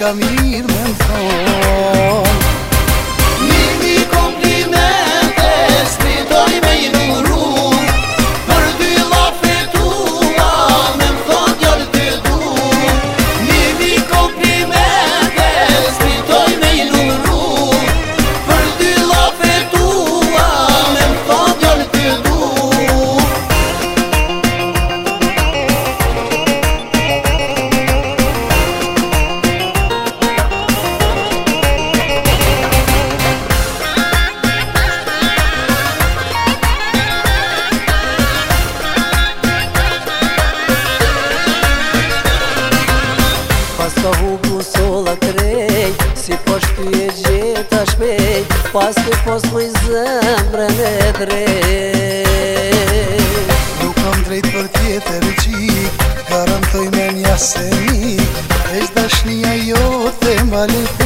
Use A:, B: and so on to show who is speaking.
A: diçka mirë me më thonë.
B: Një komplimente s'pritoj me i numru, për dy lafe tua me më thonë djallë të du. Një komplimente s'pritoj me i numru, për dy lafe tua me më thonë djallë të du.
C: Pas ka hubu sola krejt, si po shtyje gjeta shpejt, pas të pos më i zemrën e drejt.
A: Nuk kam drejt për tjetër qik, garantoj me nja se mik, veç dashnia jote ma